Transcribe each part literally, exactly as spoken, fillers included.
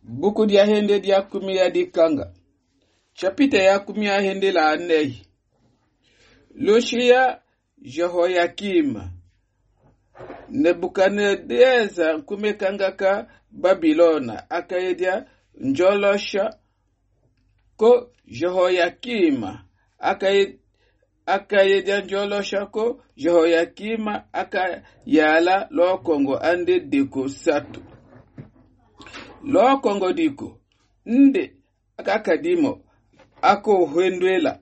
buku dia hende dia kumi ya di kanga. Chapita ya kumi ya hende la anei. Lushia Jehoyakim. Nebukadneza kume kanga ka Babilona. Akayedia njolosha ko Jehoyakim. Akayedia Akayedia njolosha ko Jehoyakim akayala lo Kongo ande diko satu. Lo Kongo diko nde akakadimo ako hendwela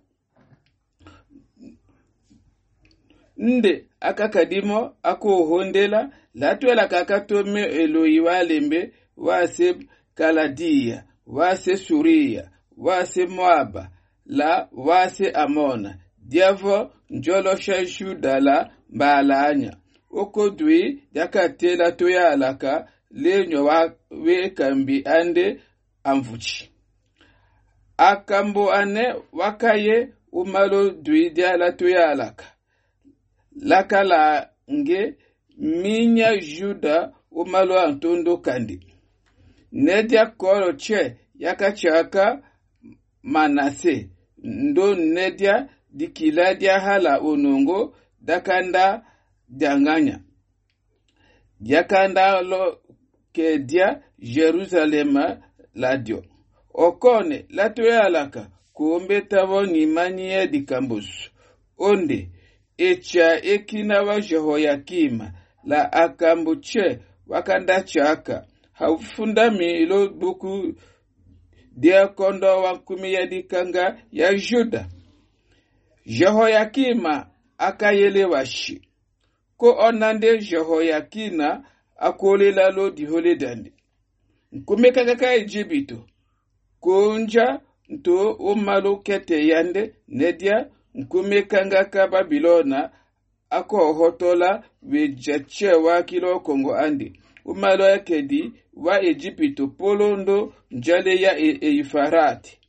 nde akakadimo ako hondela latwela kakatome Eloiwa lembe wase Kaladia wase Suria wase Moaba la wase Amona diavo njolosha Juda la balanya okodwi yakatela toyalaka lenyo wa wekambi ande amvuchi akambo ane wakaye umalo dwi diala toyalaka lakala nge minya Juda umalo antondo kandi nedia koro che yakachaka Manase ndo nedia dikiladia hala onongo dakanda danganya yakanda lo kedia Jerusalema ladio okone latoyalaka kuombe tavo ni manie dikambus onde echa ekina wa Jehoyakim la akambuche wakanda chaka haufunda milo buku dia kondo wa kumi ya dikanga ya Juda. Jehoyakim akayelewashi ko onande Jehoyakina akolela lo diholedande nkumeka kaka Ejibito kunja nto umalo kete yande nedia nkumeka ngaka Babilona ako hotola wejache wa kilo Kongo andi umalo yakedi wa Ejibito polondo njale ya Eifarati.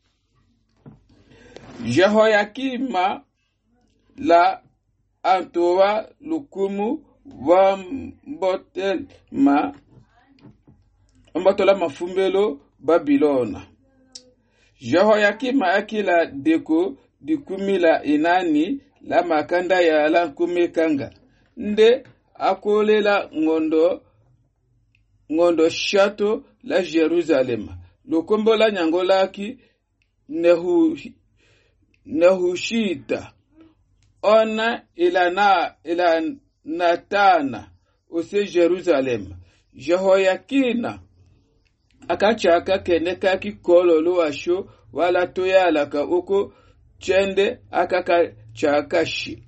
Jehoyakim la antowa lukumu wa mbotelma mbotola mafumbelo Babilona. Jehoyakim akila deko dikumila inani la makanda ya la kumekanga nde akolela ngondo ngondo shato la Jerusalem lukumbo la nyangolaki nehu nehushita ona ilana ila natana ose Jerusalem. Jehoyakina akachaka keneka kikolo luwasho wala toyalaka uko chende akaka chakashi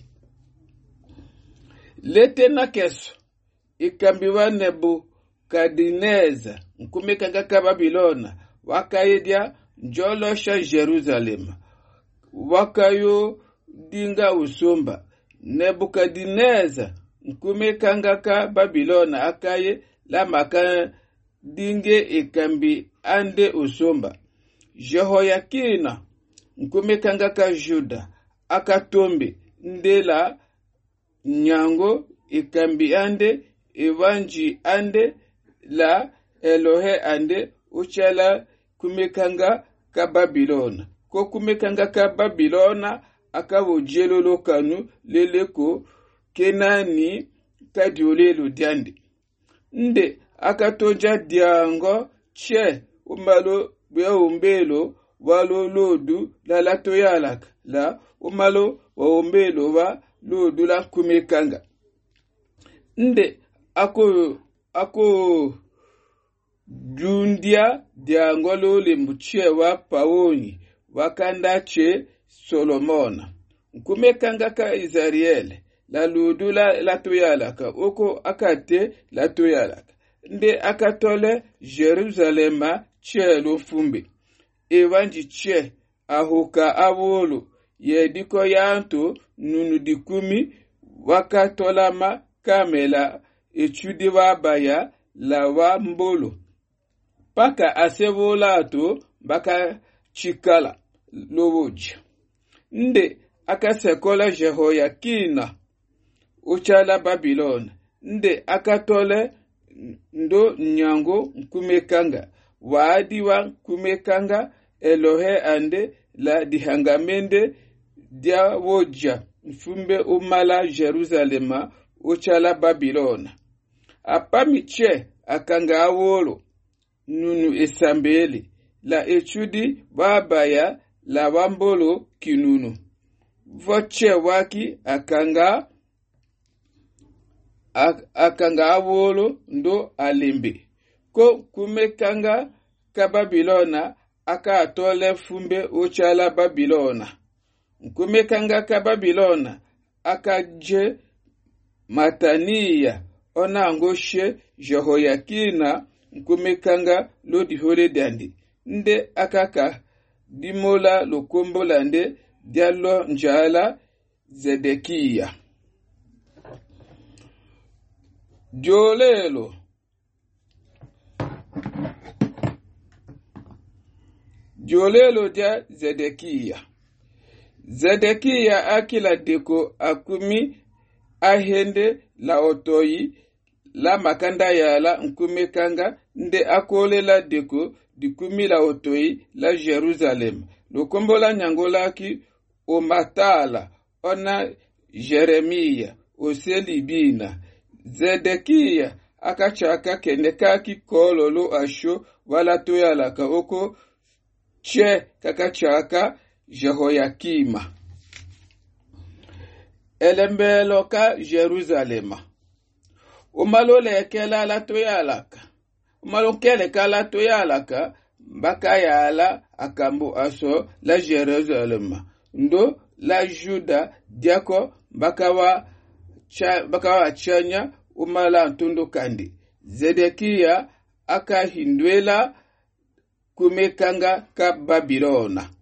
letena keso ikambiwa Nebukadneza nkumeka ngaka Babilona wakayedia njolosha Jerusalem wakayo dinga usumba Nebukadneza nkumeka ngaka Babilona akaye la maka dinge ikambi ande usumba. Jehoyakina nkumeka ngaka Juda akatombe ndela nyango ikambi ande evanji ande la Elohe ande uchala kumekanga ka Babilona ko kumekanga ka Babilona akawojelo lokanu leleko kenani kadiolelo diande nde akatonja diango che umalo beombelo walo lodu la latoyalaka la umalo waombelo wa lodu la kumekanga nde ako ako jundia diangolo le mchewa paoni wakanda che Solomona nkumekanga ka Israeli la lodu la latoyalaka oko akate latoyalaka nde akatole Jerusalema che lo fumbe evanji che ahuka awolo yediko yanto nunu dikumi wakatolama kamela echudi wabaya la wa mbolo paka asevolato baka chikala lowoji nde akasekola Jehoyakina uchala Babilona nde akatole ndo nyango nkumekanga waadi wa kumekanga Elohe ande la dihangamende dia woja mfumbe umala Jerusalema uchala Babilona. Apamiche akanga awolo nunu esambeli la echudi babaya la wambolo kinunu. Voche waki akanga ak, akanga awolo ndo alimbi. Ko kumekanga ka Babilona aka atole fumbe uchala Babilona. Kumekanga ka Babilona aka je Matania ona angoshe Jehoyakina kumekanga lodi hole dandi. Nde akaka dimola lokombola nde diallo njala Zedekia. Jolelo Jolelo dia Zedekia. Zedekia akila deko akumi ahende la otoyi la makanda yala nkumekanga nde akole la deko dikumi la otoyi la Jerusalem. Lukombola nyangolaki o matala ona Jeremia o selibina. Zedekia akachaka kenekaki kololo asho wala toyala ka oko che kakachaka Jehoyakima. Elembelo ka Jerusalema. Umalole kela la toyalaka. Umalole kele la toyalaka. Baka yala akambu aso la Jerusalema. Ndo la Juda diako bakawa cha, bakawa chanya umala ntundu kandi. Zedekia aka hindwela kumekanga ka Babilona.